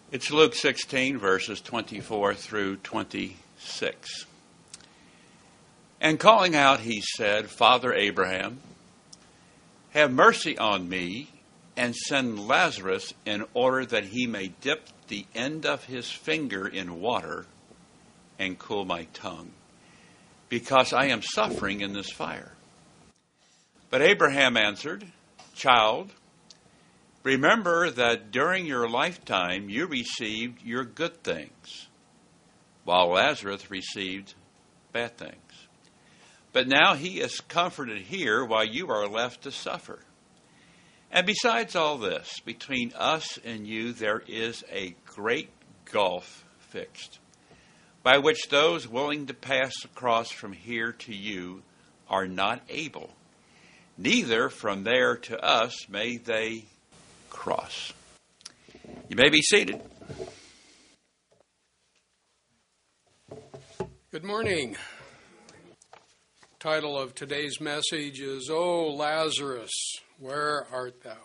It's Luke 16, verses 24 through 26. And calling out, he said, Father Abraham, have mercy on me, and send Lazarus in order that he may dip the end of his finger in water and cool my tongue, because I am suffering in this fire. But Abraham answered, Child, remember that during your lifetime you received your good things, while Lazarus received bad things. But now he is comforted here while you are left to suffer. And besides all this, between us and you there is a great gulf fixed, by which those willing to pass across from here to you are not able, neither from there to us may they cross. You may be seated. Good morning. Title of today's message is, O Lazarus, where art thou?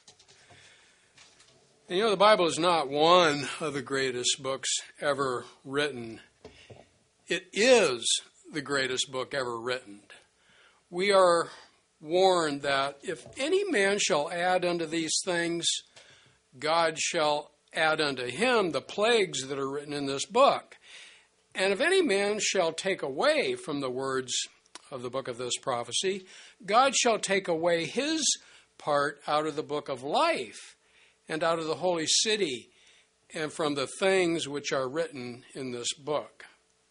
And the Bible is not one of the greatest books ever written. It is the greatest book ever written. We are warned that if any man shall add unto these things, God shall add unto him the plagues that are written in this book. And if any man shall take away from the words of the book of this prophecy, God shall take away his part out of the book of life and out of the holy city and from the things which are written in this book.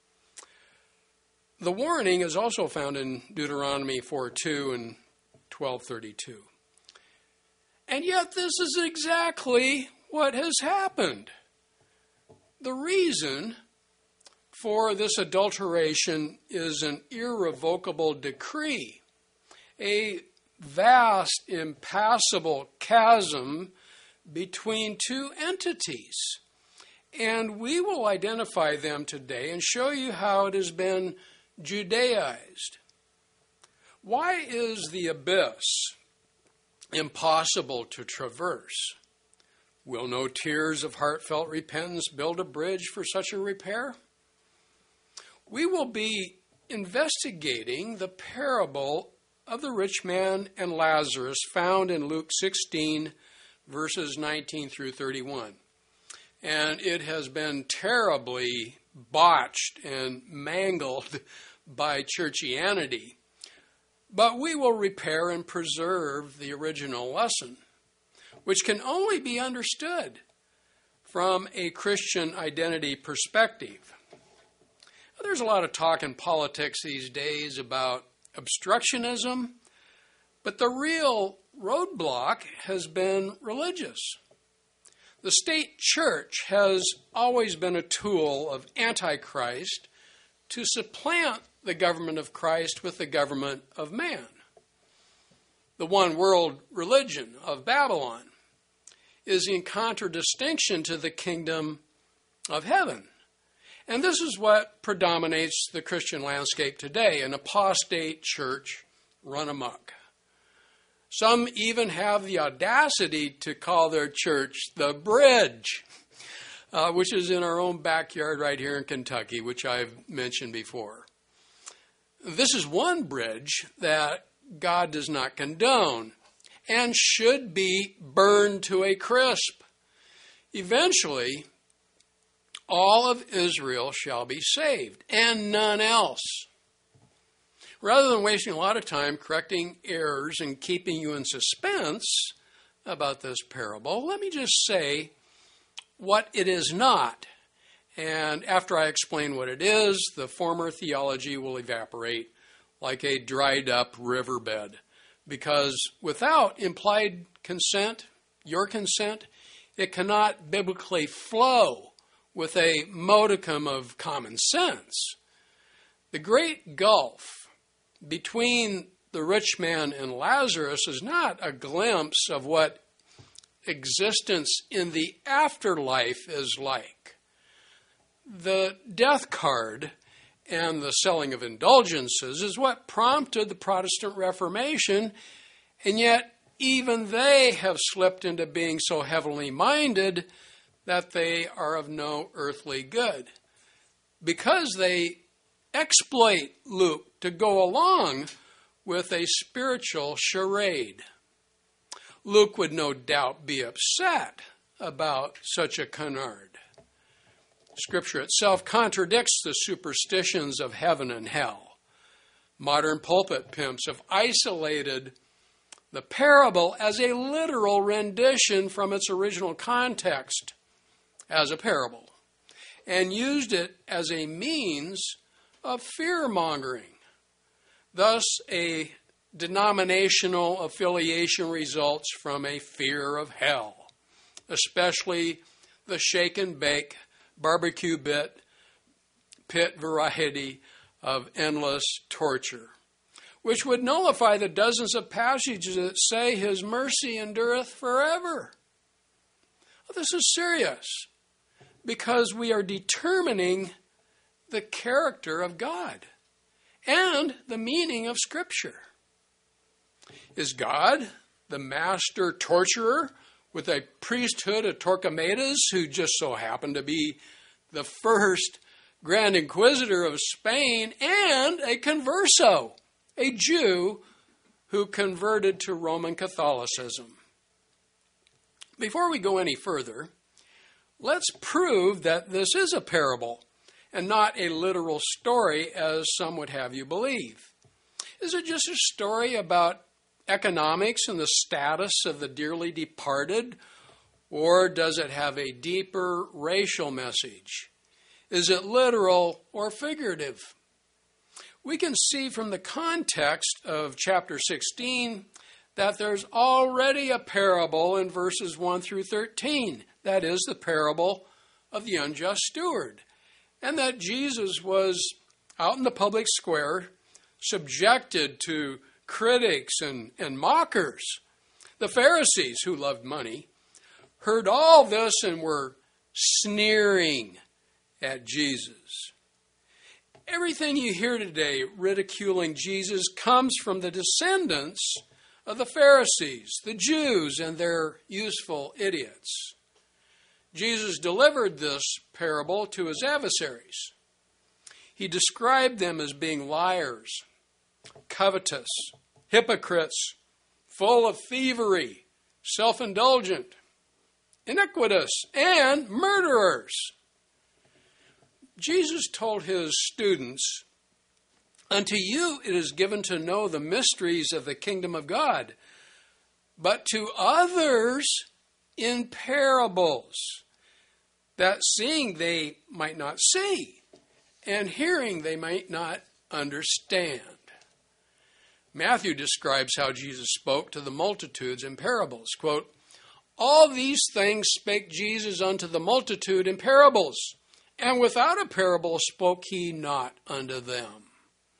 The warning is also found in Deuteronomy 4:2 and 12:32. And yet this is exactly what has happened. The reason for this adulteration is an irrevocable decree, a vast, impassable chasm between two entities. And we will identify them today and show you how it has been Judaized. Why is the abyss impossible to traverse? Will no tears of heartfelt repentance build a bridge for such a repair? We will be investigating the parable of the rich man and Lazarus found in Luke 16, verses 19 through 31. And it has been terribly botched and mangled by churchianity. But we will repair and preserve the original lesson, which can only be understood from a Christian identity perspective. There's a lot of talk in politics these days about obstructionism, but the real roadblock has been religious. The state church has always been a tool of Antichrist to supplant the government of Christ with the government of man. The one world religion of Babylon is in contradistinction to the kingdom of heaven. And this is what predominates the Christian landscape today, an apostate church run amok. Some even have the audacity to call their church the Bridge, which is in our own backyard right here in Kentucky, which I've mentioned before. This is one bridge that God does not condone and should be burned to a crisp. Eventually, all of Israel shall be saved, and none else. Rather than wasting a lot of time correcting errors and keeping you in suspense about this parable, let me just say what it is not. And after I explain what it is, the former theology will evaporate like a dried up riverbed. Because without implied consent, your consent, it cannot biblically flow with a modicum of common sense. The great gulf between the rich man and Lazarus is not a glimpse of what existence in the afterlife is like. The death card and the selling of indulgences is what prompted the Protestant Reformation, and yet even they have slipped into being so heavenly minded that they are of no earthly good, because they exploit Luke to go along with a spiritual charade. Luke would no doubt be upset about such a canard. Scripture itself contradicts the superstitions of heaven and hell. Modern pulpit pimps have isolated the parable as a literal rendition from its original context as a parable, and used it as a means of fear-mongering. Thus, a denominational affiliation results from a fear of hell, especially the shake and bake, barbecue pit variety of endless torture, which would nullify the dozens of passages that say his mercy endureth forever. Well, this is serious, because we are determining the character of God and the meaning of Scripture. Is God the master torturer with a priesthood of Torquemadas, who just so happened to be the first Grand Inquisitor of Spain and a converso, a Jew who converted to Roman Catholicism? Before we go any further, let's prove that this is a parable and not a literal story, as some would have you believe. Is it just a story about economics and the status of the dearly departed, or does it have a deeper racial message? Is it literal or figurative? We can see from the context of chapter 16 that there's already a parable in verses 1 through 13. That is the parable of the unjust steward. And that Jesus was out in the public square, subjected to critics and mockers. The Pharisees, who loved money, heard all this and were sneering at Jesus. Everything you hear today ridiculing Jesus comes from the descendants of the Pharisees, the Jews, and their useful idiots. Jesus delivered this parable to his adversaries. He described them as being liars, covetous, hypocrites, full of thievery, self-indulgent, iniquitous, and murderers. Jesus told his students, "Unto you it is given to know the mysteries of the kingdom of God, but to others in parables, that seeing they might not see, and hearing they might not understand." Matthew describes how Jesus spoke to the multitudes in parables. Quote, "All these things spake Jesus unto the multitude in parables, and without a parable spoke he not unto them."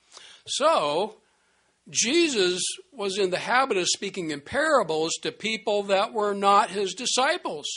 So, Jesus was in the habit of speaking in parables to people that were not his disciples.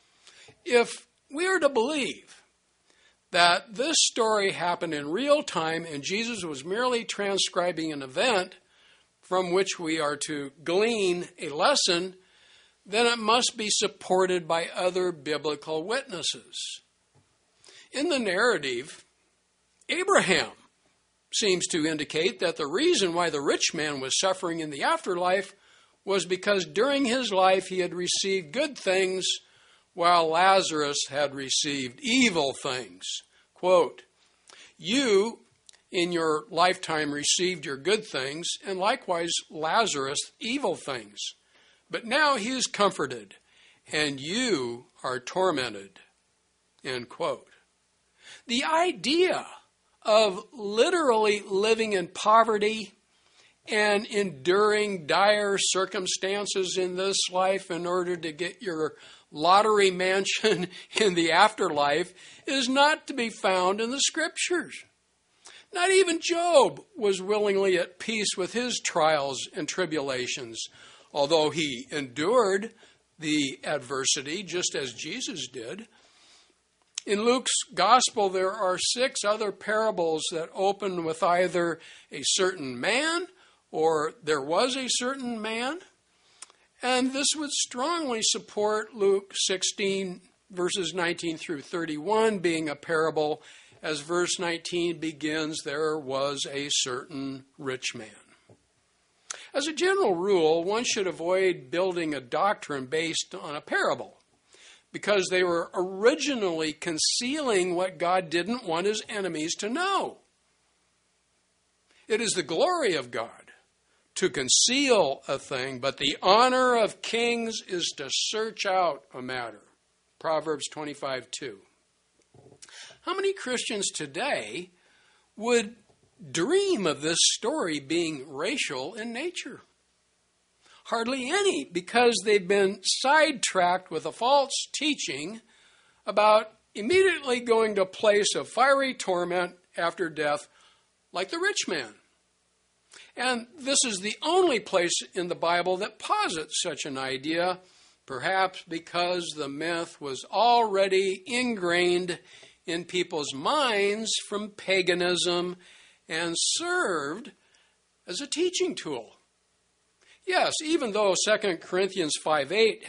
If we are to believe that this story happened in real time and Jesus was merely transcribing an event from which we are to glean a lesson, then it must be supported by other biblical witnesses. In the narrative, Abraham seems to indicate that the reason why the rich man was suffering in the afterlife was because during his life he had received good things while Lazarus had received evil things. Quote, "You in your lifetime received your good things, and likewise Lazarus evil things. But now he is comforted, and you are tormented." End quote. The idea of literally living in poverty and enduring dire circumstances in this life in order to get your lottery mansion in the afterlife is not to be found in the Scriptures. Not even Job was willingly at peace with his trials and tribulations, although he endured the adversity just as Jesus did. In Luke's gospel, there are 6 other parables that open with either a certain man or there was a certain man. And this would strongly support Luke 16 verses 19 through 31 being a parable. As verse 19 begins, there was a certain rich man. As a general rule, one should avoid building a doctrine based on a parable, because they were originally concealing what God didn't want his enemies to know. It is the glory of God to conceal a thing, but the honor of kings is to search out a matter. Proverbs 25:2. How many Christians today would dream of this story being racial in nature? Hardly any, because they've been sidetracked with a false teaching about immediately going to a place of fiery torment after death, like the rich man. And this is the only place in the Bible that posits such an idea, perhaps because the myth was already ingrained in people's minds from paganism and served as a teaching tool. Yes, even though 2 Corinthians 5:8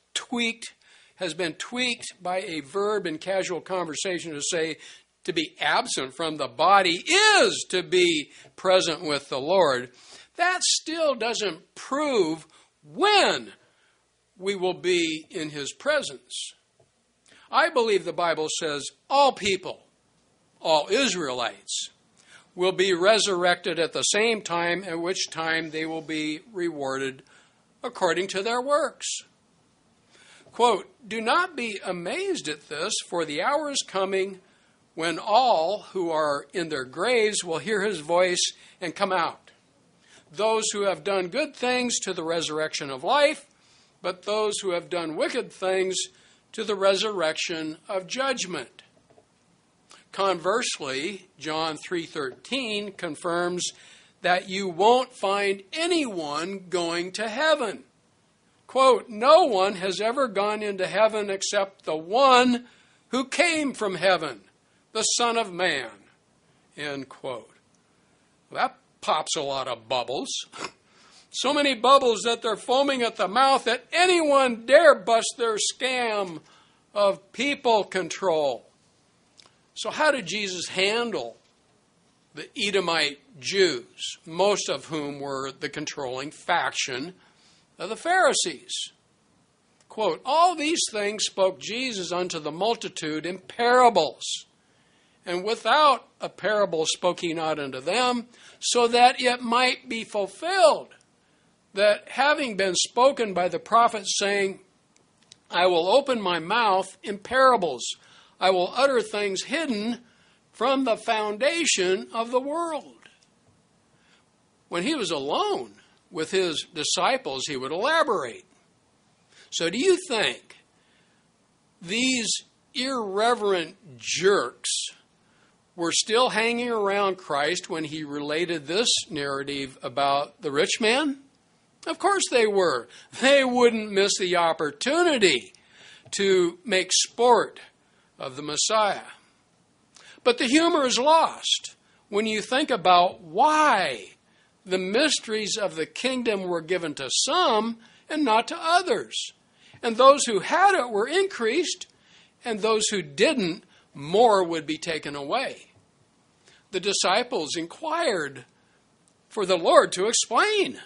has been tweaked by a verb in casual conversation to say to be absent from the body is to be present with the Lord, that still doesn't prove when we will be in his presence. I believe the Bible says all people, all Israelites, will be resurrected at the same time, at which time they will be rewarded according to their works. Quote, "Do not be amazed at this, for the hour is coming when all who are in their graves will hear his voice and come out. Those who have done good things to the resurrection of life, but those who have done wicked things to the resurrection of judgment." Conversely, John 3:13 confirms that you won't find anyone going to heaven. Quote, "No one has ever gone into heaven except the one who came from heaven, the Son of Man." End quote. That pops a lot of bubbles. So many bubbles that they're foaming at the mouth that anyone dare bust their scam of people control. So how did Jesus handle the Edomite Jews, most of whom were the controlling faction of the Pharisees? Quote, "All these things spoke Jesus unto the multitude in parables, and without a parable spoke he not unto them, so that it might be fulfilled, that having been spoken by the prophet, saying, I will open my mouth in parables, I will utter things hidden from the foundation of the world." When he was alone with his disciples, he would elaborate. So do you think these irreverent jerks were still hanging around Christ when he related this narrative about the rich man? Of course they were. They wouldn't miss the opportunity to make sport of the Messiah. But the humor is lost when you think about why the mysteries of the kingdom were given to some and not to others. And those who had it were increased, and those who didn't, more would be taken away. The disciples inquired for the Lord to explain.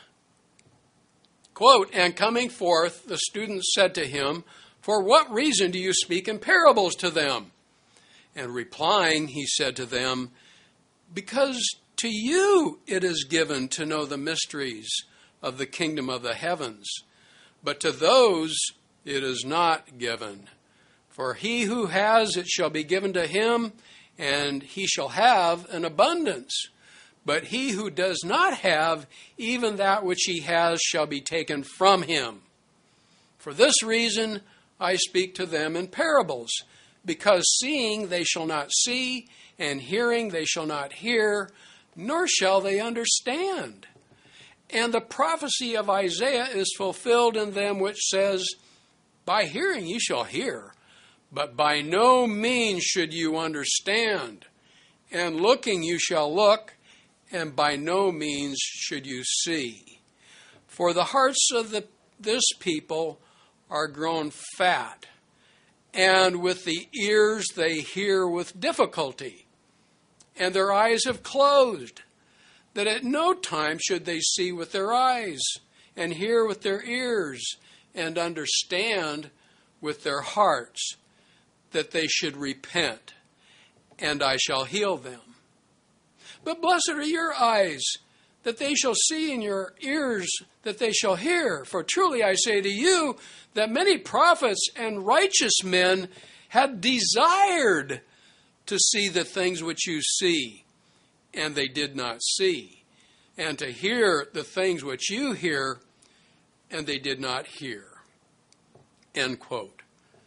Quote, "And coming forth, the students said to him, For what reason do you speak in parables to them?" And replying, he said to them, "Because to you it is given to know the mysteries of the kingdom of the heavens, but to those it is not given. For he who has, it shall be given to him, and he shall have an abundance. But he who does not have, even that which he has shall be taken from him. For this reason I speak to them in parables, because seeing they shall not see, and hearing they shall not hear, nor shall they understand. And the prophecy of Isaiah is fulfilled in them which says, By hearing you shall hear, but by no means should you understand. And looking you shall look, and by no means should you see. For the hearts of this people are grown fat, and with the ears they hear with difficulty, and their eyes have closed, that at no time should they see with their eyes, and hear with their ears, and understand with their hearts, that they should repent, and I shall heal them. But blessed are your eyes, that they shall see, and your ears, that they shall hear. For truly I say to you, that many prophets and righteous men had desired to see the things which you see, and they did not see, and to hear the things which you hear, and they did not hear. End quote.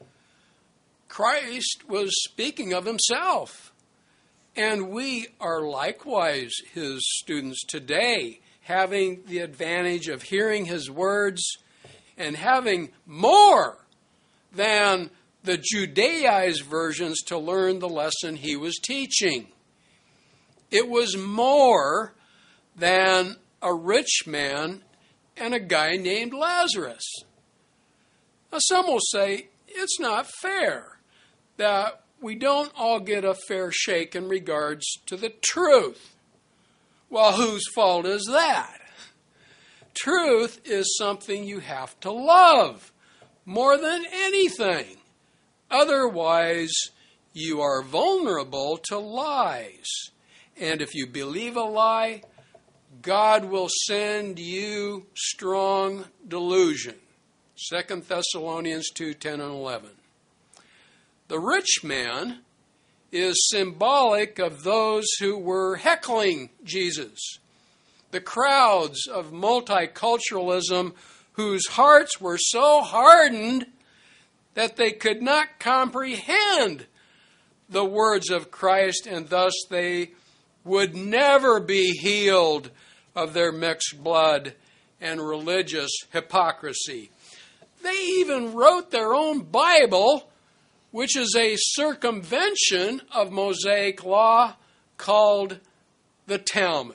Christ was speaking of himself, and we are likewise his students today, having the advantage of hearing his words and having more than the Judaized versions to learn the lesson he was teaching. It was more than a rich man and a guy named Lazarus. Now, some will say it's not fair that we don't all get a fair shake in regards to the truth. Well, whose fault is that? Truth is something you have to love more than anything. Otherwise, you are vulnerable to lies. And if you believe a lie, God will send you strong delusion. 2 Thessalonians 2:10 and 11. The rich man is symbolic of those who were heckling Jesus. The crowds of multiculturalism whose hearts were so hardened that they could not comprehend the words of Christ, and thus they would never be healed of their mixed blood and religious hypocrisy. They even wrote their own Bible, which is a circumvention of Mosaic law, called the Talmud.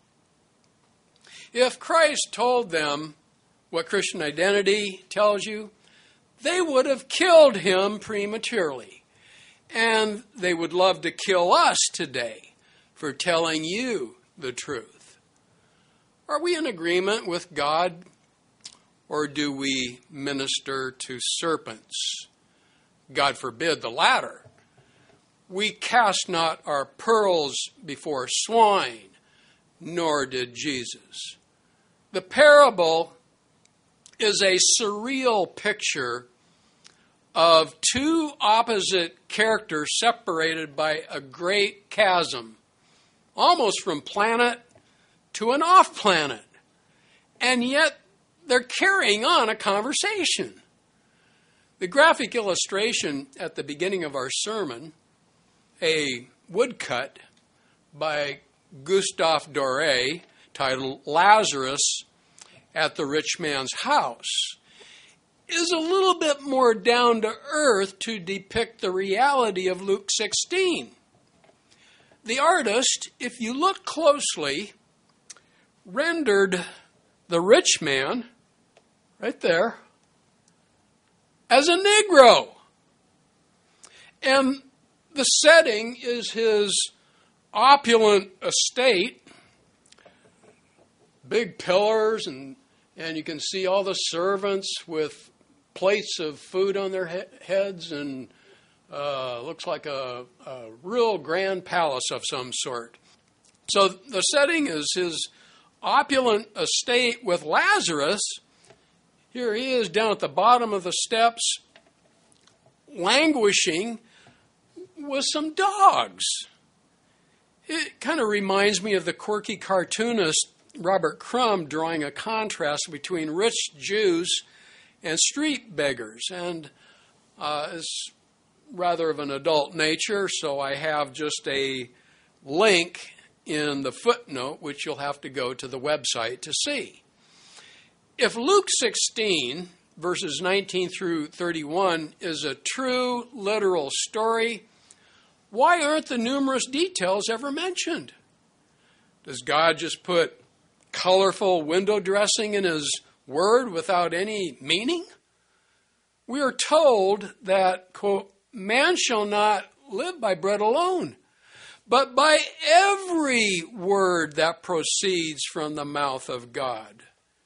If Christ told them what Christian identity tells you, they would have killed him prematurely. And they would love to kill us today for telling you the truth. Are we in agreement with God, or do we minister to serpents? God forbid the latter. We cast not our pearls before swine, nor did Jesus. The parable is a surreal picture of two opposite characters separated by a great chasm, almost from planet to an off-planet. And yet they're carrying on a conversation. The graphic illustration at the beginning of our sermon, a woodcut by Gustave Doré titled Lazarus at the Rich Man's House, is a little bit more down to earth to depict the reality of Luke 16. The artist, if you look closely, rendered the rich man, right there, as a Negro. And the setting is his opulent estate, big pillars, and you can see all the servants with plates of food on their heads, and looks like a real grand palace of some sort. So the setting is his opulent estate with Lazarus. Here he is down at the bottom of the steps, languishing with some dogs. It kind of reminds me of the quirky cartoonist Robert Crumb drawing a contrast between rich Jews and street beggars. And it's rather of an adult nature, so I have just a link in the footnote, which you'll have to go to the website to see. If Luke 16, verses 19 through 31, is a true, literal story, why aren't the numerous details ever mentioned? Does God just put colorful window dressing in his word without any meaning? we are told that, quote, man shall not live by bread alone, but by every word that proceeds from the mouth of God.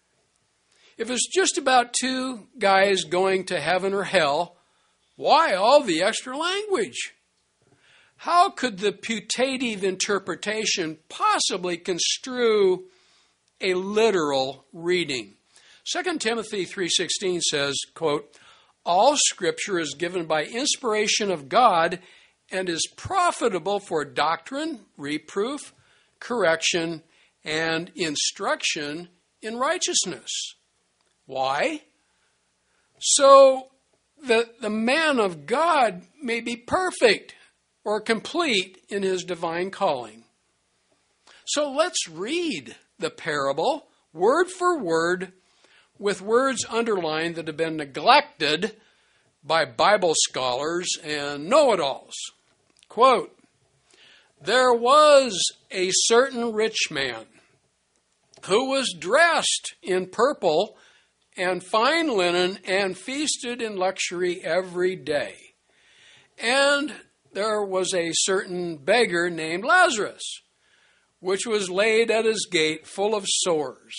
If it's just about two guys going to heaven or hell, why all the extra language? How could the putative interpretation possibly construe a literal reading? 2 Timothy 3:16 says, quote, all Scripture is given by inspiration of God and is profitable for doctrine, reproof, correction, and instruction in righteousness. Why? So that the man of God may be perfect or complete in his divine calling. So let's read the parable word for word with words underlined that have been neglected by Bible scholars and know-it-alls. Quote, there was a certain rich man who was dressed in purple and fine linen and feasted in luxury every day. And there was a certain beggar named Lazarus, which was laid at his gate full of sores,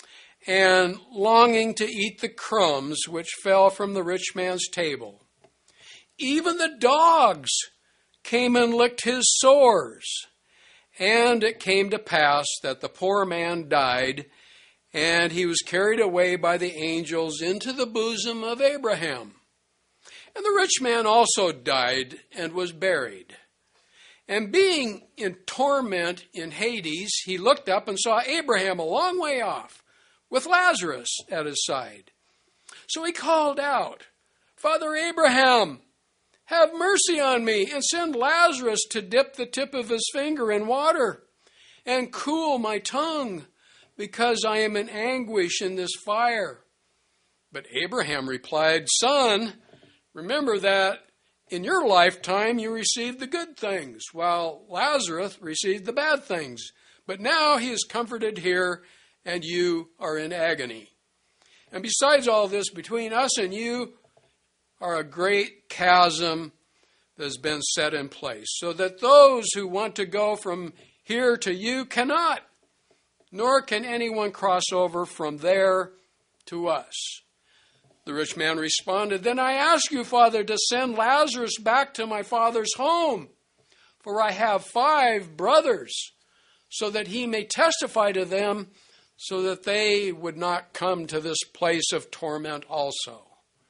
and longing to eat the crumbs which fell from the rich man's table. Even the dogs came and licked his sores. And it came to pass that the poor man died, and he was carried away by the angels into the bosom of Abraham. And the rich man also died and was buried. And being in torment in Hades, he looked up and saw Abraham a long way off, with Lazarus at his side. So he called out, Father Abraham, have mercy on me, and send Lazarus to dip the tip of his finger in water and cool my tongue, because I am in anguish in this fire. But Abraham replied, Son, remember that in your lifetime you received the good things, while Lazarus received the bad things. But now he is comforted here, and you are in agony. And besides all this, between us and you are a great chasm that has been set in place, so that those who want to go from here to you cannot, nor can anyone cross over from there to us. The rich man responded, Then I ask you, Father, to send Lazarus back to my father's home, for I have 5 brothers, so that he may testify to them, so that they would not come to this place of torment also.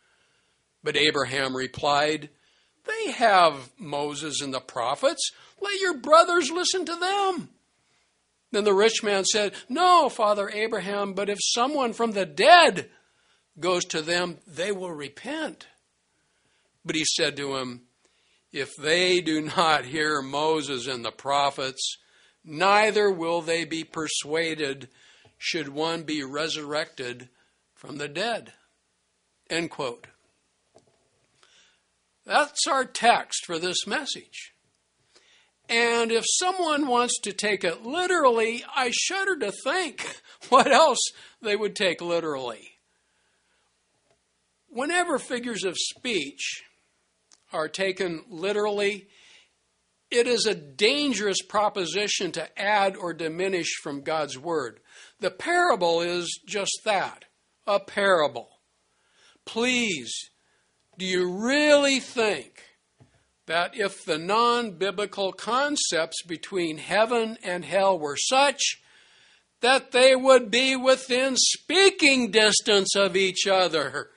But Abraham replied, They have Moses and the prophets. Let your brothers listen to them. Then the rich man said, No, Father Abraham, but if someone from the dead goes to them, they will repent. But he said to him, If they do not hear Moses and the prophets, neither will they be persuaded should one be resurrected from the dead. End quote. That's our text for this message. And if someone wants to take it literally, I shudder to think what else they would take literally. Whenever figures of speech are taken literally, it is a dangerous proposition to add or diminish from God's word. The parable is just that, a parable. Please, do you really think that if the non-biblical concepts between heaven and hell were such, that they would be within speaking distance of each other?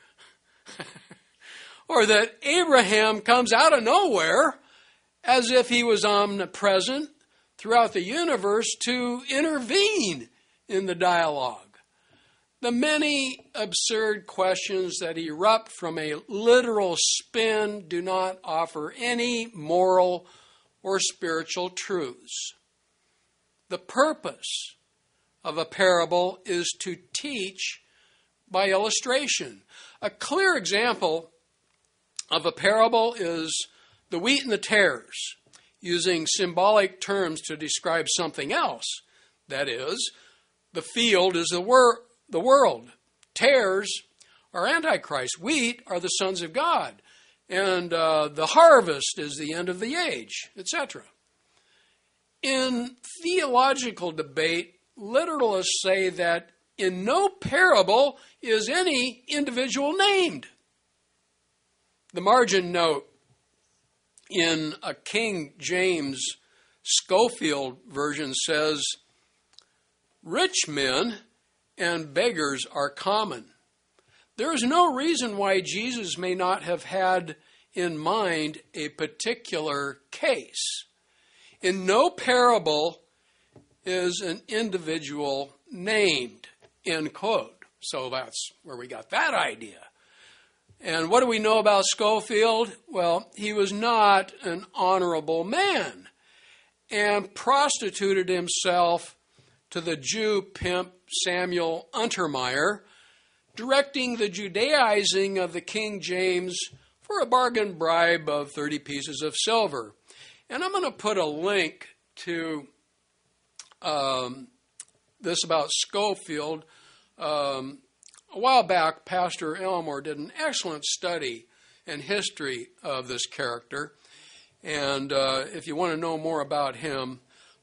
Or that Abraham comes out of nowhere as if he was omnipresent throughout the universe to intervene in the dialogue? The many absurd questions that erupt from a literal spin do not offer any moral or spiritual truths. The purpose of a parable is to teach by illustration. A clear example of a parable is the wheat and the tares, using symbolic terms to describe something else. That is, the field is the world. Tares are Antichrist. Wheat are the sons of God. And the harvest is the end of the age, etc. In theological debate, literalists say that in no parable is any individual named. The margin note in a King James Schofield version says, "Rich men and beggars are common." There is no reason why Jesus may not have had in mind a particular case. In no parable is an individual named, end quote. So that's where we got that idea. And what do we know about Schofield? Well, he was not an honorable man and prostituted himself to the Jew pimp Samuel Untermeyer, directing the Judaizing of the King James for a bargain bribe of 30 pieces of silver. And I'm going to put a link to this about Schofield. A while back, Pastor Elmore did an excellent study and history of this character. And if you want to know more about him,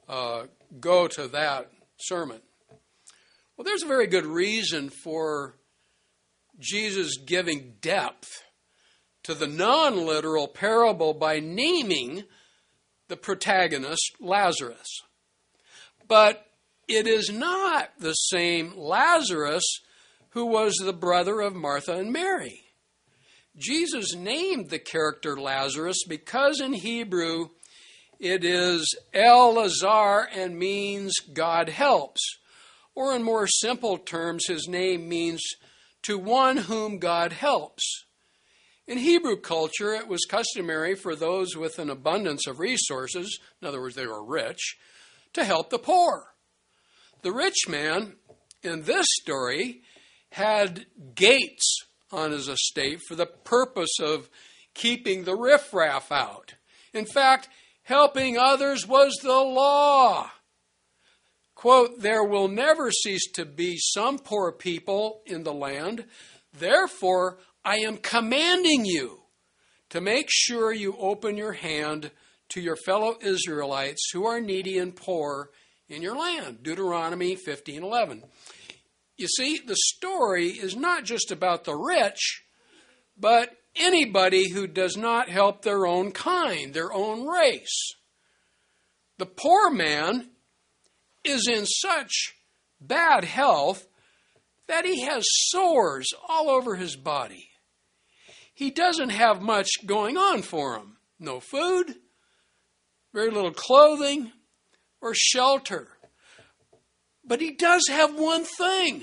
go to that sermon. Well, there's a very good reason for Jesus giving depth to the non-literal parable by naming the protagonist, Lazarus. But it is not the same Lazarus who was the brother of Martha and Mary. Jesus named the character Lazarus because in Hebrew it is El-Lazar and means God helps. Or in more simple terms, his name means to one whom God helps. In Hebrew culture, it was customary for those with an abundance of resources, in other words, they were rich, to help the poor. The rich man in this story had gates on his estate for the purpose of keeping the riffraff out. In fact, helping others was the law. Quote, "There will never cease to be some poor people in the land. Therefore, I am commanding you to make sure you open your hand to your fellow Israelites who are needy and poor in your land." Deuteronomy 15:11. You see, the story is not just about the rich, but anybody who does not help their own kind, their own race. The poor man is in such bad health that he has sores all over his body. He doesn't have much going on for him. No food, very little clothing, or shelter. But he does have one thing.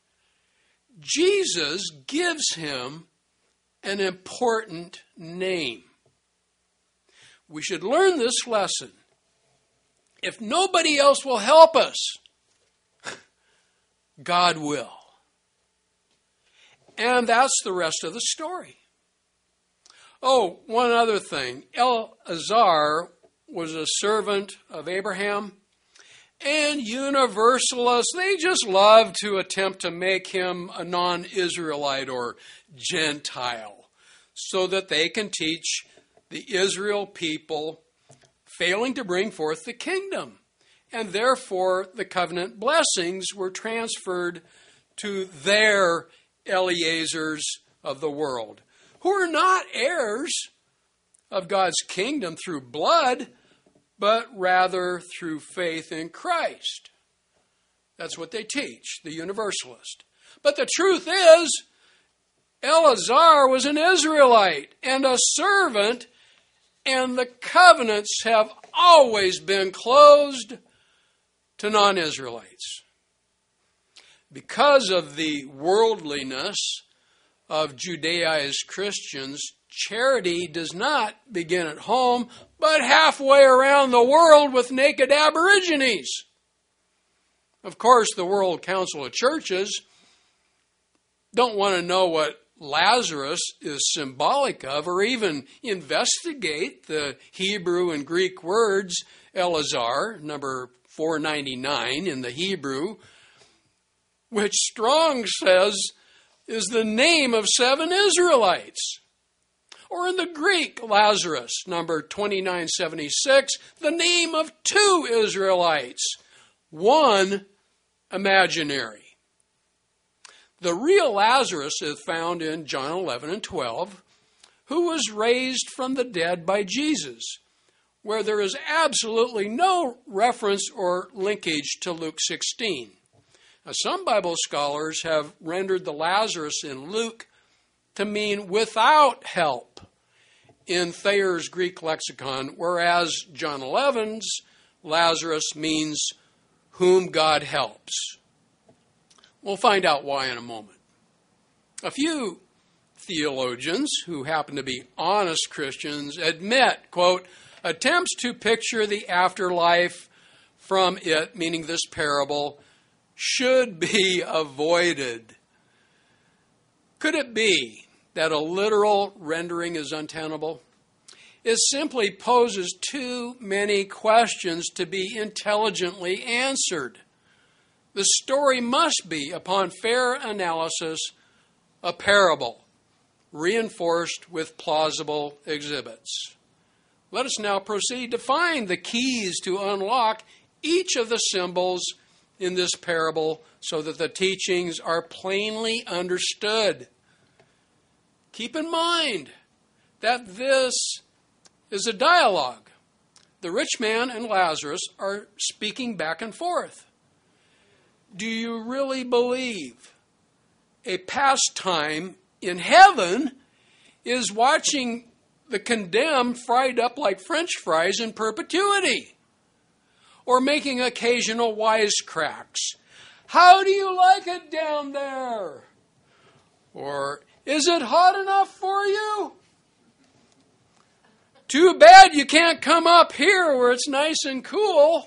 Jesus gives him an important name. We should learn this lesson. If nobody else will help us, God will. And that's the rest of the story. Oh, one other thing. El-Azar was a servant of Abraham. And universalists, they just love to attempt to make him a non-Israelite or Gentile so that they can teach the Israel people failing to bring forth the kingdom. And therefore, the covenant blessings were transferred to their Eliezers of the world, who are not heirs of God's kingdom through blood, but rather through faith in Christ. That's what they teach, the Universalist. But the truth is, El-Azar was an Israelite and a servant, and the covenants have always been closed to non-Israelites. Because of the worldliness of Judaized Christians, charity does not begin at home, but halfway around the world with naked aborigines. Of course, the World Council of Churches don't want to know what Lazarus is symbolic of or even investigate the Hebrew and Greek words El-Azar, number 499 in the Hebrew, which Strong says is the name of 7 Israelites. Or in the Greek, Lazarus, number 2976, the name of 2 Israelites, 1 imaginary. The real Lazarus is found in John 11 and 12, who was raised from the dead by Jesus, where there is absolutely no reference or linkage to Luke 16. Now, some Bible scholars have rendered the Lazarus in Luke to mean without help in Thayer's Greek lexicon, whereas John 11's Lazarus means whom God helps. We'll find out why in a moment. A few theologians who happen to be honest Christians admit, quote, attempts to picture the afterlife from it, meaning this parable, should be avoided. Could it be that a literal rendering is untenable? It simply poses too many questions to be intelligently answered. The story must be, upon fair analysis, a parable, reinforced with plausible exhibits. Let us now proceed to find the keys to unlock each of the symbols in this parable so that the teachings are plainly understood. Keep in mind that this is a dialogue. The rich man and Lazarus are speaking back and forth. Do you really believe a pastime in heaven is watching the condemned fried up like French fries in perpetuity? Or making occasional wisecracks? How do you like it down there? Or, is it hot enough for you? Too bad you can't come up here where it's nice and cool.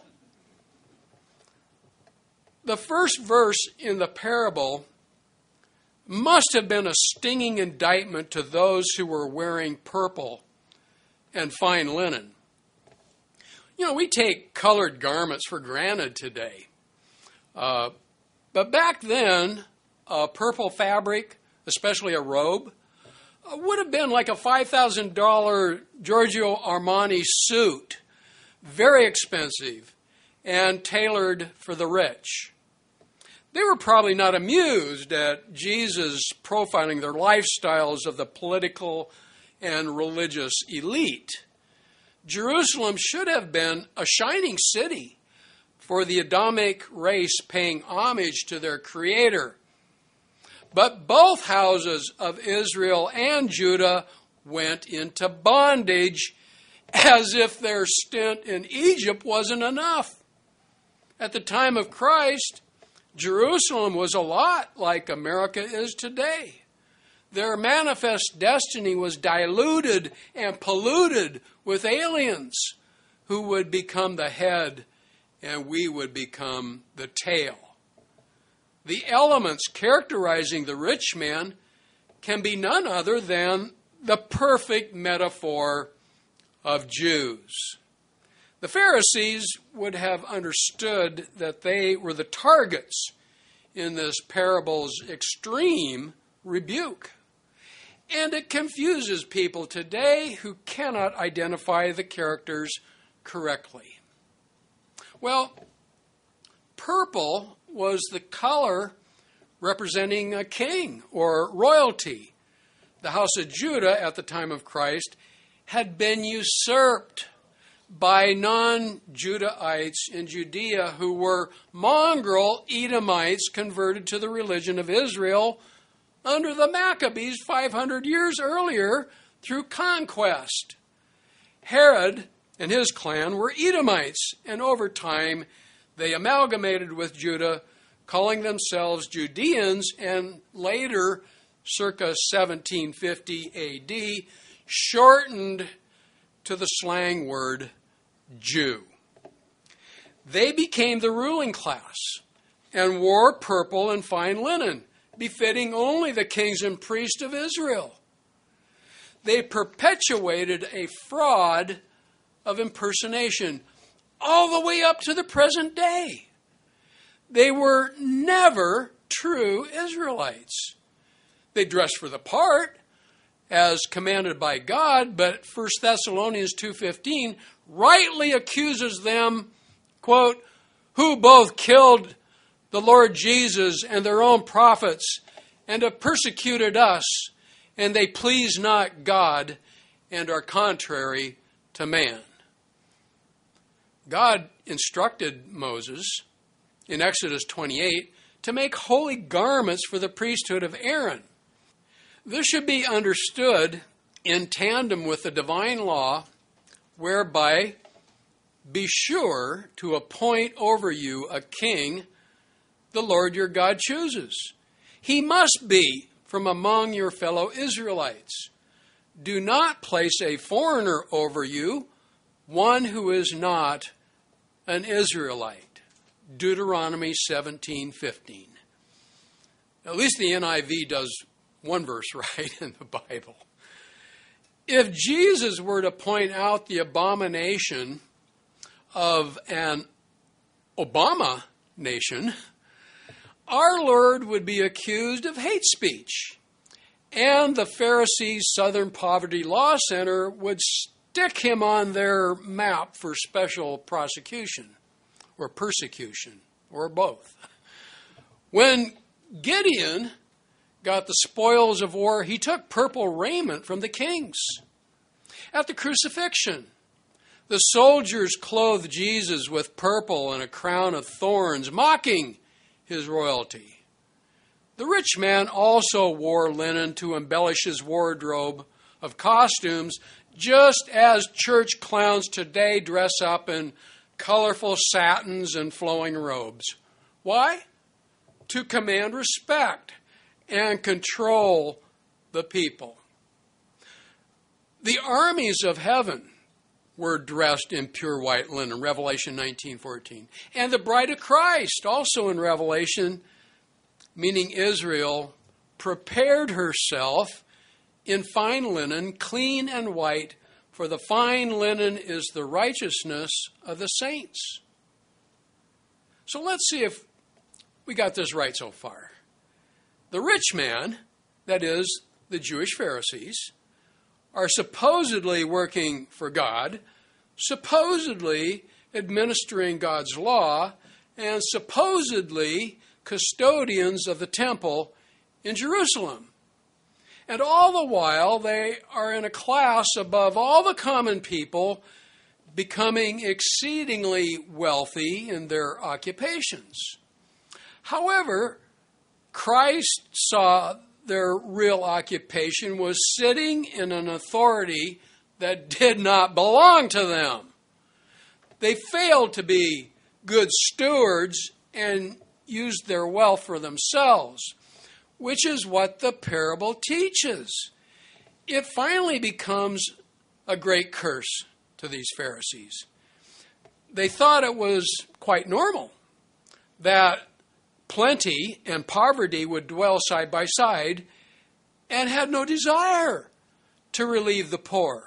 The first verse in the parable must have been a stinging indictment to those who were wearing purple and fine linen. You know, we take colored garments for granted today. But back then, purple fabric, especially a robe, would have been like a $5,000 Giorgio Armani suit. Very expensive and tailored for the rich. They were probably not amused at Jesus profiling their lifestyles of the political and religious elite. Jerusalem should have been a shining city for the Adamic race paying homage to their Creator. But both houses of Israel and Judah went into bondage as if their stint in Egypt wasn't enough. At the time of Christ, Jerusalem was a lot like America is today. Their manifest destiny was diluted and polluted with aliens who would become the head and we would become the tail. The elements characterizing the rich man can be none other than the perfect metaphor of Jews. The Pharisees would have understood that they were the targets in this parable's extreme rebuke. And it confuses people today who cannot identify the characters correctly. Well, purple was the color representing a king or royalty. The house of Judah at the time of Christ had been usurped by non-Judahites in Judea who were mongrel Edomites converted to the religion of Israel under the Maccabees 500 years earlier through conquest. Herod and his clan were Edomites, and over time they amalgamated with Judah, calling themselves Judeans, and later, circa 1750 A.D., shortened to the slang word Jew. They became the ruling class and wore purple and fine linen, befitting only the kings and priests of Israel. They perpetuated a fraud of impersonation all the way up to the present day. They were never true Israelites. They dress for the part as commanded by God, but 1 Thessalonians 2:15 rightly accuses them, quote, who both killed the Lord Jesus and their own prophets and have persecuted us, and they please not God and are contrary to man. God instructed Moses in Exodus 28 to make holy garments for the priesthood of Aaron. This should be understood in tandem with the divine law, whereby be sure to appoint over you a king the Lord your God chooses. He must be from among your fellow Israelites. Do not place a foreigner over you, one who is not an Israelite. Deuteronomy 17:15. At least the NIV does one verse right in the Bible. If Jesus were to point out the abomination of an Obama nation, our Lord would be accused of hate speech, and the Pharisees' Southern Poverty Law Center would stick him on their map for special prosecution or persecution or both. When Gideon got the spoils of war, he took purple raiment from the kings. At the crucifixion, the soldiers clothed Jesus with purple and a crown of thorns, mocking his royalty. The rich man also wore linen to embellish his wardrobe of costumes, just as church clowns today dress up in colorful satins and flowing robes. Why? To command respect and control the people. The armies of heaven were dressed in pure white linen, Revelation 19:14. And the bride of Christ, also in Revelation, meaning Israel, prepared herself in fine linen, clean and white, for the fine linen is the righteousness of the saints. So let's see if we got this right so far. The rich man, that is, the Jewish Pharisees, are supposedly working for God, supposedly administering God's law, and supposedly custodians of the temple in Jerusalem. And all the while, they are in a class above all the common people, becoming exceedingly wealthy in their occupations. However, Christ saw their real occupation was sitting in an authority that did not belong to them. They failed to be good stewards and used their wealth for themselves, which is what the parable teaches. It finally becomes a great curse to these Pharisees. They thought it was quite normal that plenty and poverty would dwell side by side, and had no desire to relieve the poor.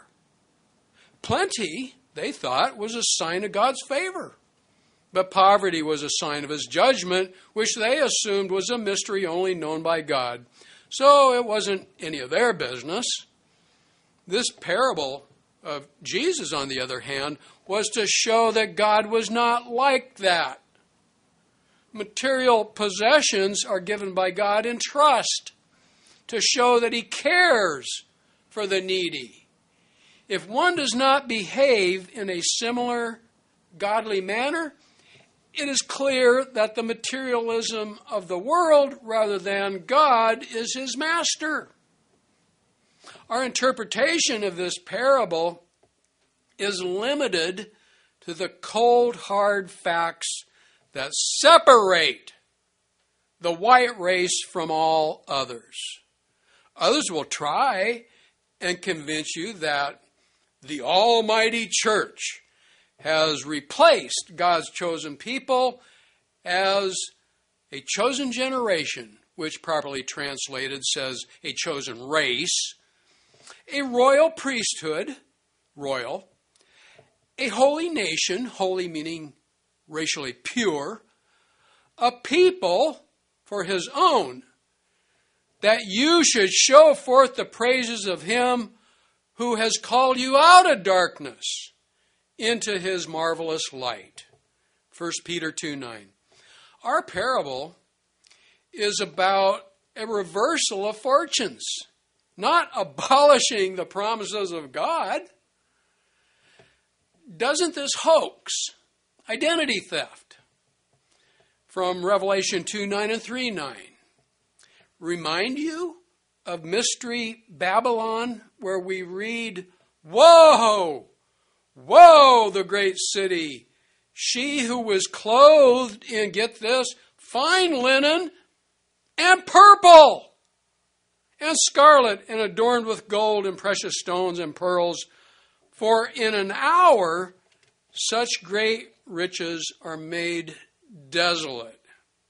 Plenty, they thought, was a sign of God's favor, but poverty was a sign of his judgment, which they assumed was a mystery only known by God. So it wasn't any of their business. This parable of Jesus, on the other hand, was to show that God was not like that. Material possessions are given by God in trust to show that he cares for the needy. If one does not behave in a similar godly manner, it is clear that the materialism of the world rather than God is his master. Our interpretation of this parable is limited to the cold, hard facts that separate the white race from all others. Others will try and convince you that the Almighty Church has replaced God's chosen people as a chosen generation, which properly translated says a chosen race, a royal priesthood, royal, a holy nation, holy meaning racially pure, a people for his own, that you should show forth the praises of him who has called you out of darkness into his marvelous light. 1 Peter 2:9. Our parable is about a reversal of fortunes, not abolishing the promises of God. Doesn't this hoax, identity theft, from Revelation 2:9 and 3:9, remind you of Mystery Babylon, where we read, "Woe, woe, the great city, she who was clothed in," get this, "fine linen and purple and scarlet and adorned with gold and precious stones and pearls, for in an hour such great riches are made desolate."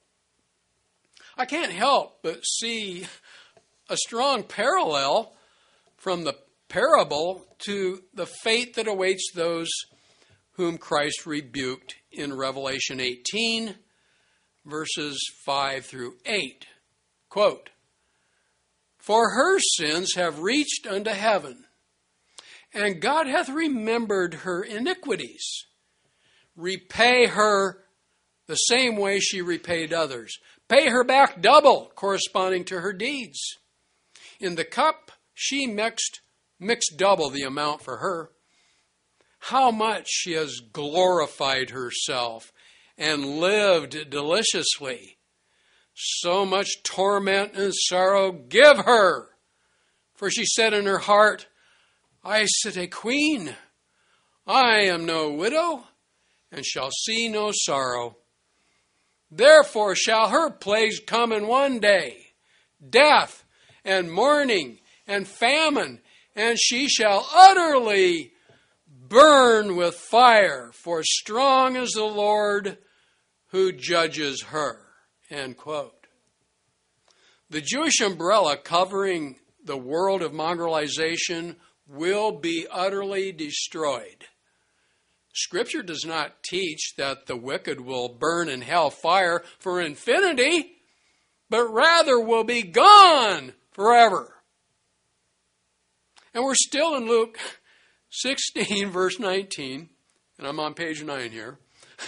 I can't help but see a strong parallel from the parable to the fate that awaits those whom Christ rebuked in Revelation 18, verses 5 through 8. Quote, "For her sins have reached unto heaven, and God hath remembered her iniquities. Repay her the same way she repaid others. Pay her back double, corresponding to her deeds. In the cup she mixed double the amount for her. How much she has glorified herself and lived deliciously. So much torment and sorrow give her. For she said in her heart, I sit a queen. I am no widow, and shall see no sorrow. Therefore shall her plagues come in one day, death and mourning and famine, and she shall utterly burn with fire, for strong is the Lord who judges her." End quote. The Jewish umbrella covering the world of mongrelization will be utterly destroyed. Scripture does not teach that the wicked will burn in hell fire for infinity, but rather will be gone forever. And we're still in Luke 16, verse 19, and I'm on page 9 here.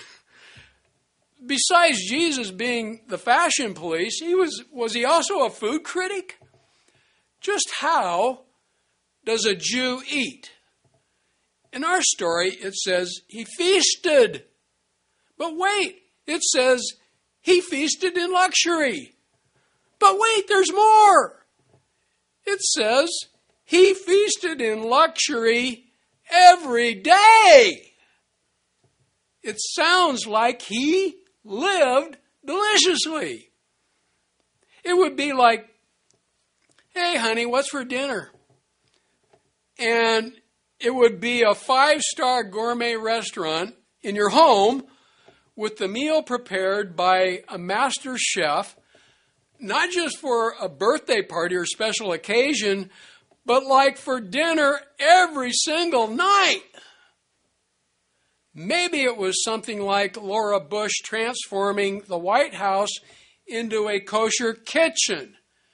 Besides Jesus being the fashion police, was he also a food critic? Just how does a Jew eat? In our story, it says he feasted. But wait, it says he feasted in luxury. But wait, there's more. It says he feasted in luxury every day. It sounds like he lived deliciously. It would be like, "Hey, honey, what's for dinner?" And it would be a 5-star gourmet restaurant in your home with the meal prepared by a master chef, not just for a birthday party or special occasion, but like for dinner every single night. Maybe it was something like Laura Bush transforming the White House into a kosher kitchen.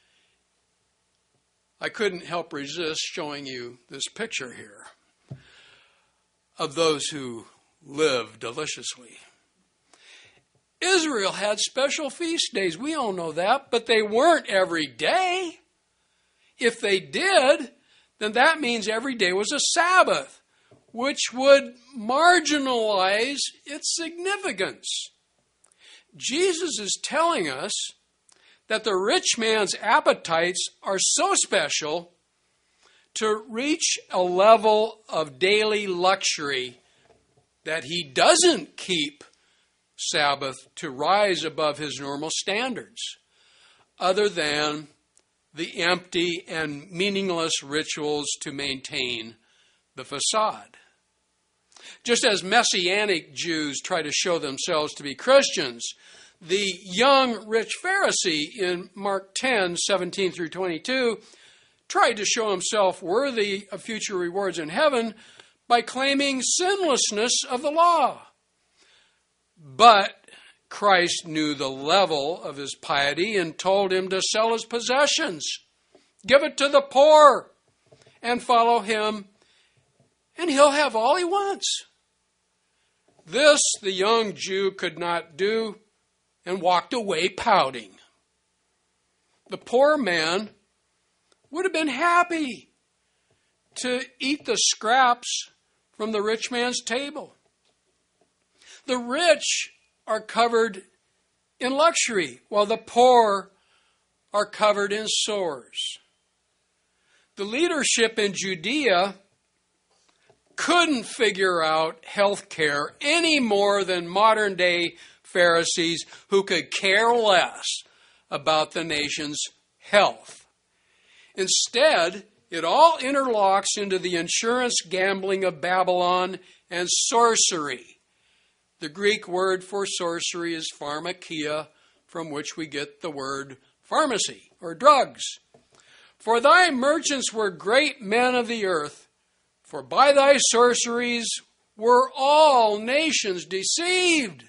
I couldn't help resist showing you this picture here of those who live deliciously. Israel had special feast days. We all know that, but they weren't every day. If they did, then that means every day was a Sabbath, which would marginalize its significance. Jesus is telling us that the rich man's appetites are so special to reach a level of daily luxury that he doesn't keep Sabbath to rise above his normal standards, other than the empty and meaningless rituals to maintain the facade. Just as Messianic Jews try to show themselves to be Christians, the young rich Pharisee in Mark 10, 17 through 22, tried to show himself worthy of future rewards in heaven by claiming sinlessness of the law. But Christ knew the level of his piety and told him to sell his possessions, give it to the poor, and follow him, and he'll have all he wants. This the young Jew could not do and walked away pouting. The poor man would have been happy to eat the scraps from the rich man's table. The rich are covered in luxury, while the poor are covered in sores. The leadership in Judea couldn't figure out health care any more than modern-day Pharisees who could care less about the nation's health. Instead, it all interlocks into the insurance gambling of Babylon and sorcery. The Greek word for sorcery is pharmakia, from which we get the word pharmacy or drugs. For thy merchants were great men of the earth, for by thy sorceries were all nations deceived.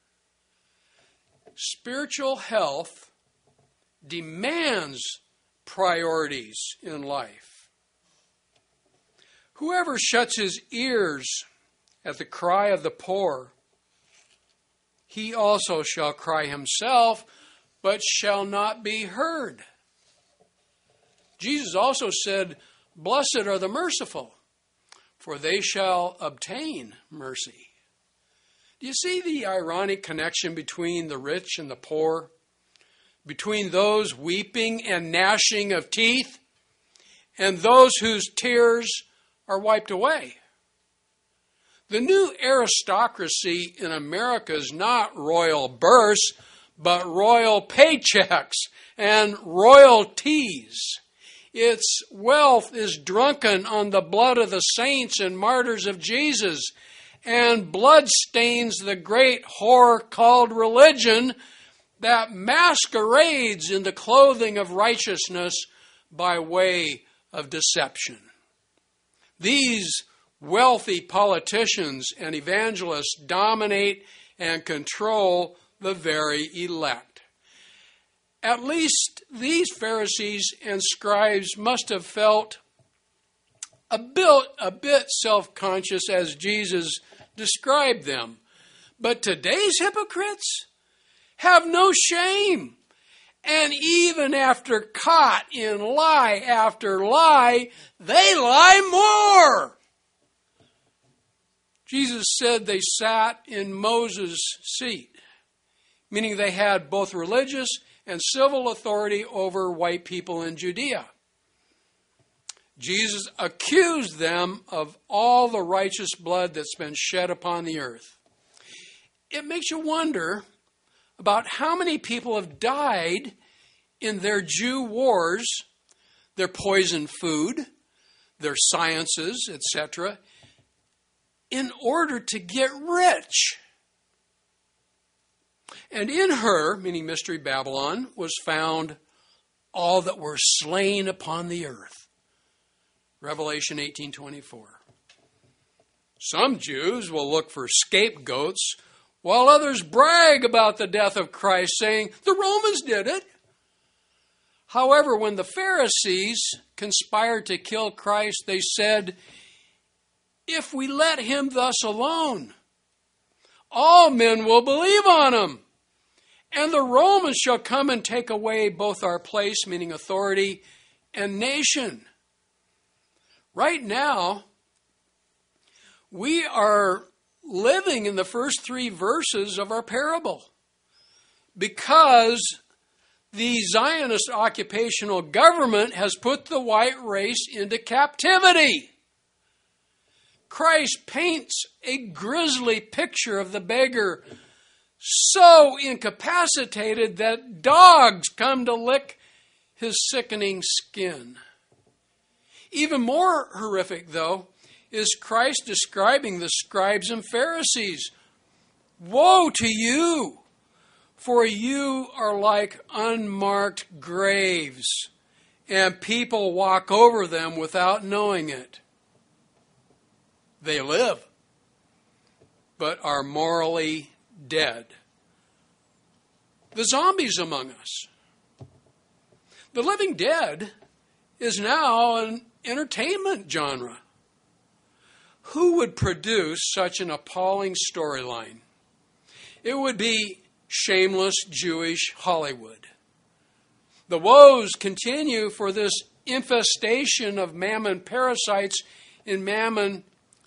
Spiritual health demands priorities in life. Whoever shuts his ears at the cry of the poor, he also shall cry himself, but shall not be heard. Jesus also said, "Blessed are the merciful, for they shall obtain mercy." Do you see the ironic connection between the rich and the poor? Between those weeping and gnashing of teeth and those whose tears are wiped away? The new aristocracy in America is not royal births, but royal paychecks and royalties. Its wealth is drunken on the blood of the saints and martyrs of Jesus, and blood stains the great whore called religion that masquerades in the clothing of righteousness by way of deception. These wealthy politicians and evangelists dominate and control the very elect. At least these Pharisees and scribes must have felt a bit self-conscious as Jesus described them. But today's hypocrites have no shame. And even after caught in lie after lie, they lie more. Jesus said they sat in Moses' seat, meaning they had both religious and civil authority over white people in Judea. Jesus accused them of all the righteous blood that's been shed upon the earth. It makes you wonder about how many people have died in their Jew wars, their poisoned food, their sciences, etc., in order to get rich. And in her, meaning Mystery Babylon, was found all that were slain upon the earth. Revelation 18:24. Some Jews will look for scapegoats, while others brag about the death of Christ, saying, the Romans did it. However, when the Pharisees conspired to kill Christ, they said, if we let him thus alone, all men will believe on him, and the Romans shall come and take away both our place, meaning authority, and nation. Right now, we are living in the first 3 verses of our parable because the Zionist occupational government has put the white race into captivity. Christ paints a grisly picture of the beggar so incapacitated that dogs come to lick his sickening skin. Even more horrific, though, is Christ describing the scribes and Pharisees. Woe to you, for you are like unmarked graves, and people walk over them without knowing it. They live, but are morally dead. the zombies among us. The living dead is now an entertainment genre. Who would produce such an appalling storyline? It would be shameless Jewish Hollywood. The woes continue for this infestation of mammon parasites in Matthew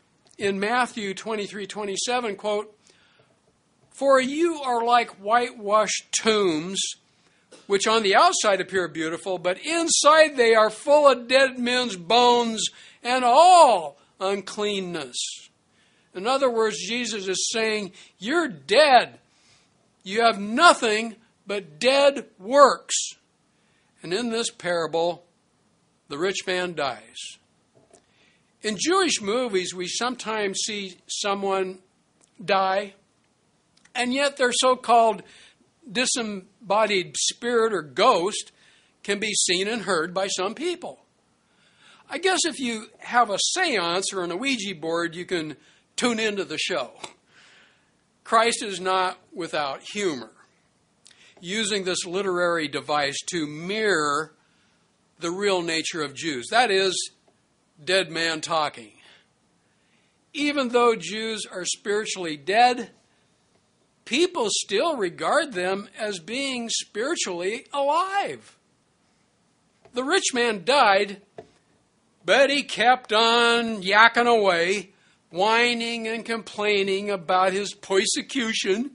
23:27, quote, "For you are like whitewashed tombs, which on the outside appear beautiful, but inside they are full of dead men's bones and all uncleanness." In other words, Jesus is saying, you're dead. You have nothing but dead works. And in this parable, the rich man dies. In Jewish movies, we sometimes see someone die, and yet their so-called disembodied spirit or ghost can be seen and heard by some people. I guess if you have a seance or an Ouija board, you can tune into the show. Christ is not without humor, using this literary device to mirror the real nature of Jews. That is, dead man talking. Even though Jews are spiritually dead, people still regard them as being spiritually alive. The rich man died, but he kept on yakking away, whining and complaining about his persecution.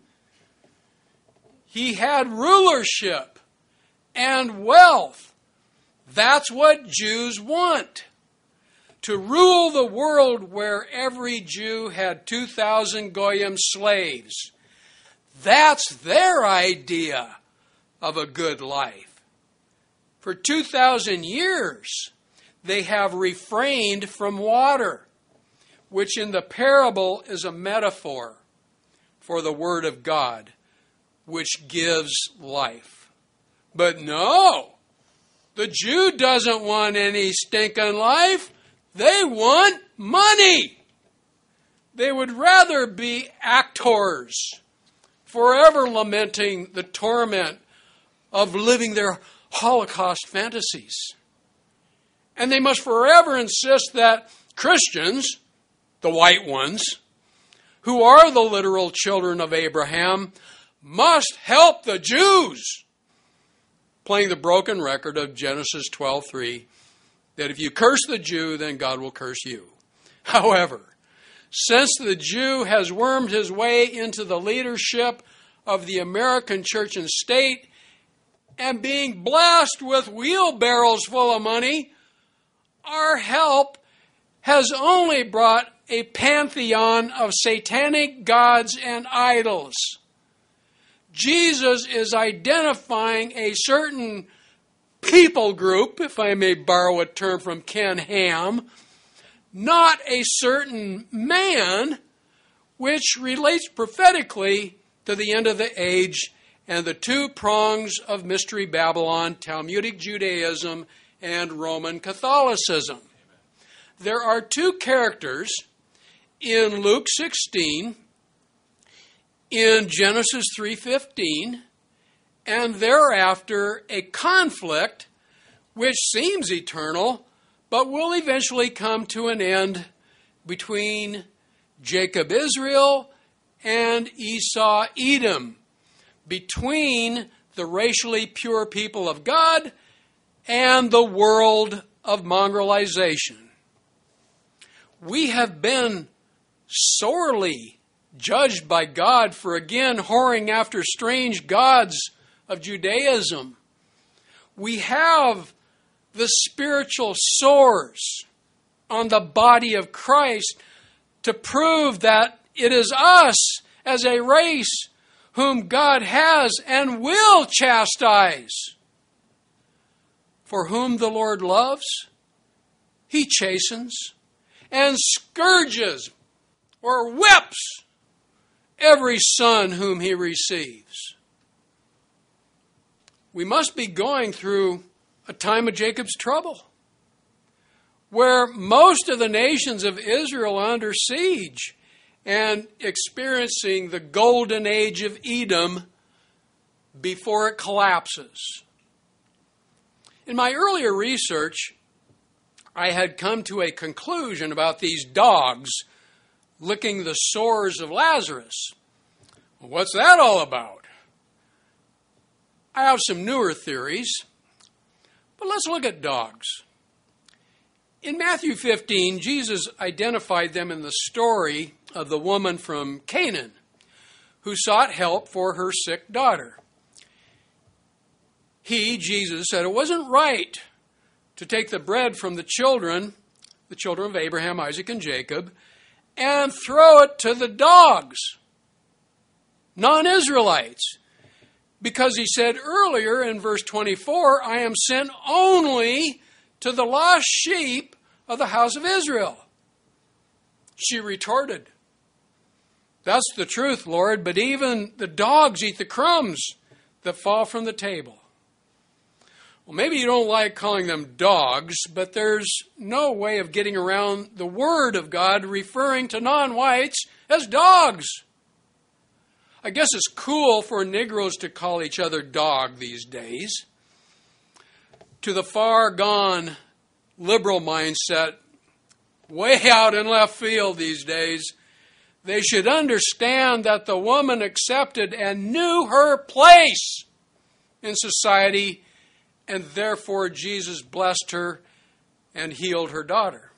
He had rulership and wealth. That's what Jews want. To rule the world where every Jew had 2,000 Goyim slaves. That's their idea of a good life. For 2,000 years, they have refrained from water, which in the parable is a metaphor for the Word of God, which gives life. But no, the Jew doesn't want any stinking life. They want money. They would rather be actors, forever lamenting the torment of living their Holocaust fantasies. And they must forever insist that Christians, the white ones, who are the literal children of Abraham, must help the Jews, playing the broken record of Genesis 12:3, that if you curse the Jew, then God will curse you. However, since the Jew has wormed his way into the leadership of the American church and state, and being blessed with wheelbarrows full of money, our help has only brought a pantheon of satanic gods and idols. Jesus is identifying a certain people group, if I may borrow a term from Ken Ham, not a certain man, which relates prophetically to the end of the age and the two prongs of Mystery Babylon, Talmudic Judaism and Roman Catholicism. There are two characters in Luke 16, in Genesis 3:15, and thereafter a conflict which seems eternal, but will eventually come to an end between Jacob Israel and Esau Edom, between the racially pure people of God and the world of mongrelization. We have been sorely judged by God for again whoring after strange gods of Judaism. We have the spiritual sores on the body of Christ to prove that it is us as a race whom God has and will chastise. For whom the Lord loves, he chastens and scourges or whips every son whom he receives. We must be going through a time of Jacob's trouble, where most of the nations of Israel are under siege and experiencing the golden age of Edom before it collapses. In my earlier research, I had come to a conclusion about these dogs licking the sores of Lazarus. Well, what's that all about? I have some newer theories, but let's look at dogs. In Matthew 15, Jesus identified them in the story of the woman from Canaan who sought help for her sick daughter. He, Jesus, said it wasn't right to take the bread from the children of Abraham, Isaac, and Jacob, and throw it to the dogs, non-Israelites. Because he said earlier in verse 24, I am sent only to the lost sheep of the house of Israel. She retorted, that's the truth, Lord, but even the dogs eat the crumbs that fall from the table. Well, maybe you don't like calling them dogs, but there's no way of getting around the Word of God referring to non-whites as dogs. I guess it's cool for Negroes to call each other dog these days. To the far gone liberal mindset, way out in left field these days, they should understand that the woman accepted and knew her place in society, and therefore Jesus blessed her and healed her daughter.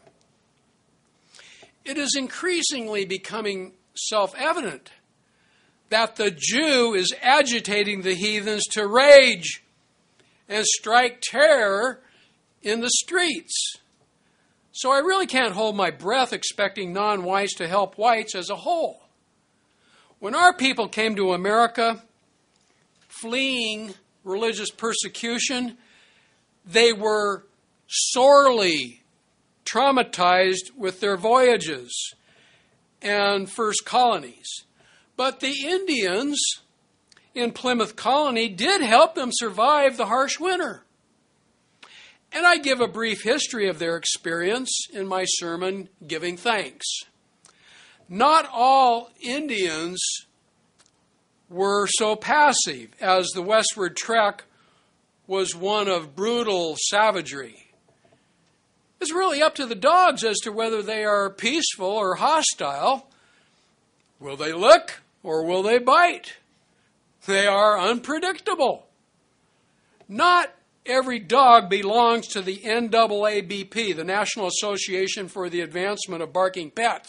It is increasingly becoming self-evident that the Jew is agitating the heathens to rage and strike terror in the streets. So I really can't hold my breath expecting non-whites to help whites as a whole. When our people came to America, fleeing religious persecution, they were sorely traumatized with their voyages and first colonies. But the Indians in Plymouth Colony did help them survive the harsh winter. And I give a brief history of their experience in my sermon, Giving Thanks. Not all Indians were so passive, as the westward trek was one of brutal savagery. It's really up to the dogs as to whether they are peaceful or hostile. Will they lick or will they bite? They are unpredictable. Not every dog belongs to the NAABP, the National Association for the Advancement of Barking Pets.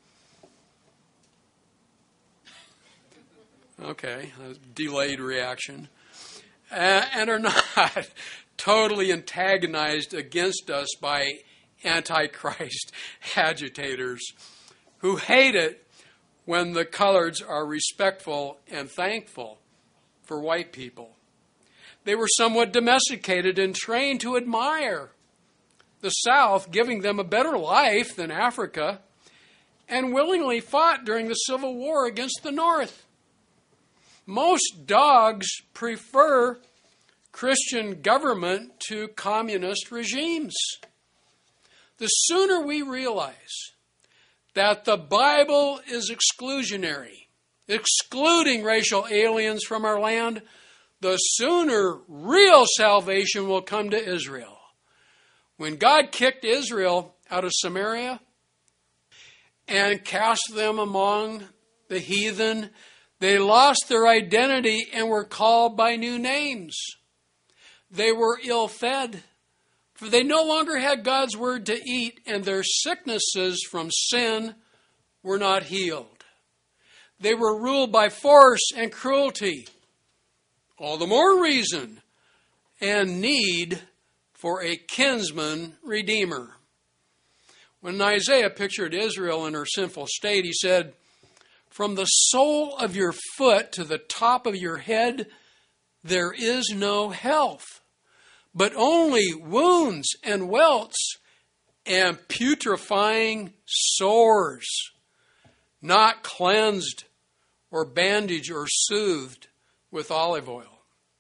Okay, a delayed reaction. And are not totally antagonized against us by Antichrist agitators who hate it when the coloreds are respectful and thankful for white people. They were somewhat domesticated and trained to admire the South, giving them a better life than Africa, and willingly fought during the Civil War against the North. Most dogs prefer Christian government to communist regimes. The sooner we realize that the Bible is exclusionary, excluding racial aliens from our land, the sooner real salvation will come to Israel. When God kicked Israel out of Samaria and cast them among the heathen, they lost their identity and were called by new names. They were ill-fed, for they no longer had God's word to eat, and their sicknesses from sin were not healed. They were ruled by force and cruelty. All the more reason and need for a kinsman redeemer. When Isaiah pictured Israel in her sinful state, he said, "From the sole of your foot to the top of your head, there is no health, but only wounds and welts and putrefying sores, not cleansed or bandaged or soothed with olive oil."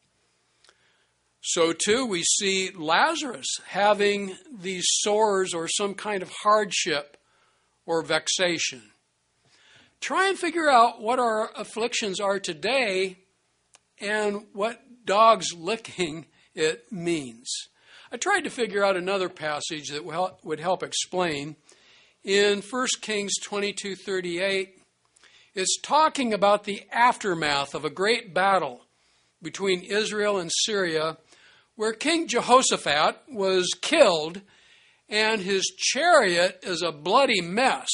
So too we see Lazarus having these sores or some kind of hardship or vexation. Try and figure out what our afflictions are today and what dogs licking it means. I tried to figure out another passage that would help explain. In 1 Kings 22:38, it's talking about the aftermath of a great battle between Israel and Syria, where King Jehoshaphat was killed and his chariot is a bloody mess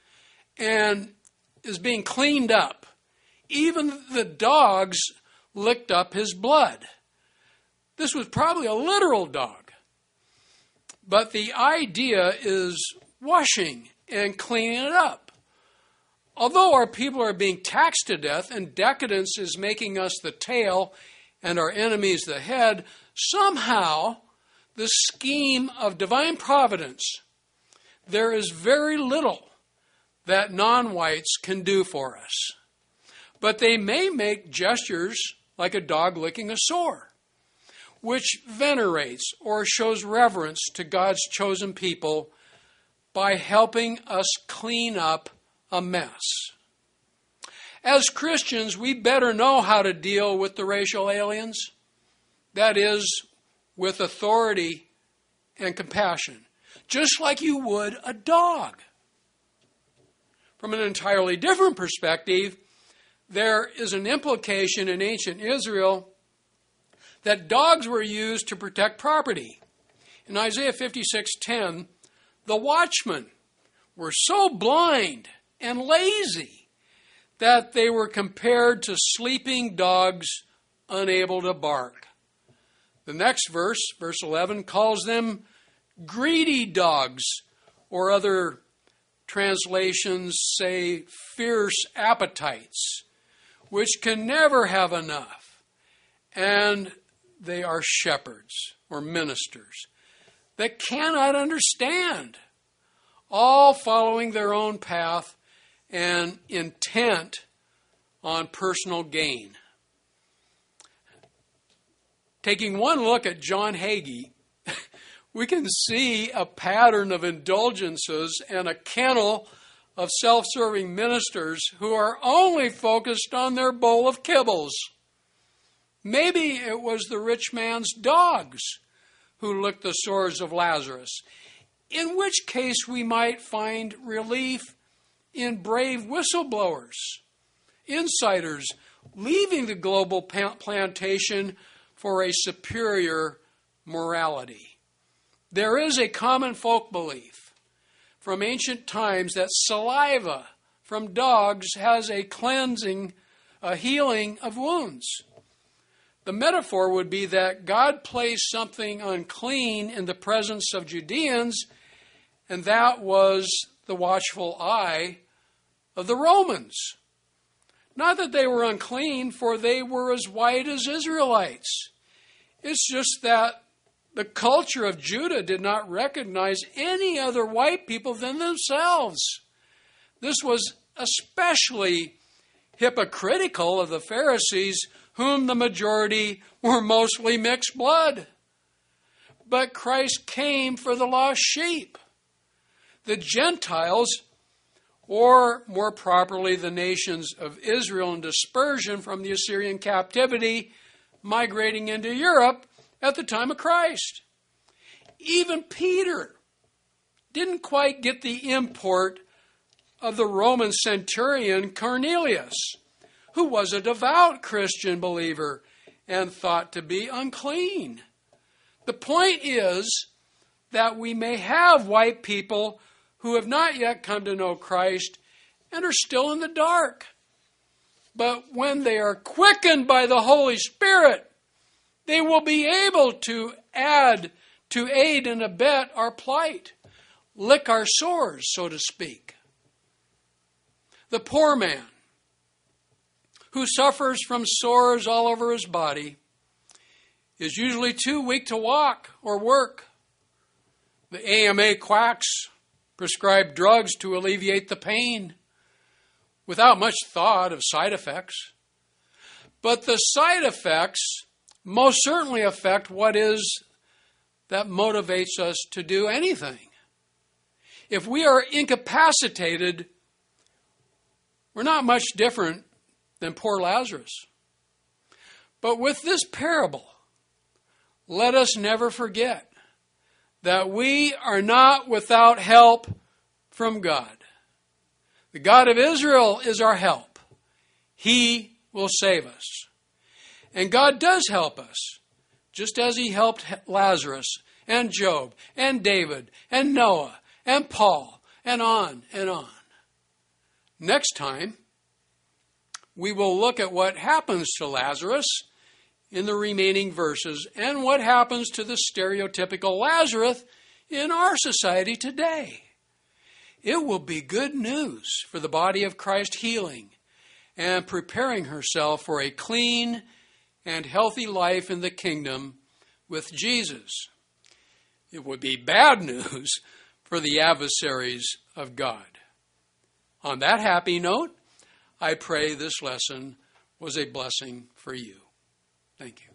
and is being cleaned up. Even the dogs licked up his blood. This was probably a literal dog. But the idea is washing and cleaning it up. Although our people are being taxed to death and decadence is making us the tail and our enemies the head, somehow the scheme of divine providence, there is very little that non-whites can do for us. But they may make gestures like a dog licking a sore, which venerates or shows reverence to God's chosen people by helping us clean up a mess. As Christians, we better know how to deal with the racial aliens. That is, with authority and compassion, just like you would a dog. From an entirely different perspective, there is an implication in ancient Israel that dogs were used to protect property. In Isaiah 56:10, the watchmen were so blind and lazy that they were compared to sleeping dogs unable to bark. The next verse, verse 11, calls them greedy dogs, or other translations say fierce appetites, which can never have enough. And they are shepherds or ministers that cannot understand, all following their own path and intent on personal gain. Taking one look at John Hagee, we can see a pattern of indulgences and a kennel of self-serving ministers who are only focused on their bowl of kibbles. Maybe it was the rich man's dogs who licked the sores of Lazarus, in which case we might find relief in brave whistleblowers, insiders leaving the global plantation for a superior morality. There is a common folk belief from ancient times that saliva from dogs has a cleansing, a healing of wounds. The metaphor would be that God placed something unclean in the presence of Judeans, and that was the watchful eye of the Romans. Not that they were unclean, for they were as white as Israelites. It's just that the culture of Judah did not recognize any other white people than themselves. This was especially hypocritical of the Pharisees, whom the majority were mostly mixed blood. But Christ came for the lost sheep. The Gentiles, or more properly the nations of Israel in dispersion from the Assyrian captivity, migrating into Europe at the time of Christ. Even Peter didn't quite get the import of the Roman centurion Cornelius, who was a devout Christian believer and thought to be unclean. The point is that we may have white people who have not yet come to know Christ and are still in the dark. But when they are quickened by the Holy Spirit, they will be able to aid and abet our plight, lick our sores, so to speak. The poor man, who suffers from sores all over his body, is usually too weak to walk or work. The AMA quacks prescribe drugs to alleviate the pain without much thought of side effects. But the side effects most certainly affect what is that motivates us to do anything. If we are incapacitated, we're not much different than poor Lazarus. But with this parable, let us never forget that we are not without help from God. The God of Israel is our help. He will save us. And God does help us, just as He helped Lazarus and Job and David and Noah and Paul and on and on. Next time, we will look at what happens to Lazarus in the remaining verses and what happens to the stereotypical Lazarus in our society today. It will be good news for the body of Christ healing and preparing herself for a clean and healthy life in the kingdom with Jesus. It would be bad news for the adversaries of God. On that happy note, I pray this lesson was a blessing for you. Thank you.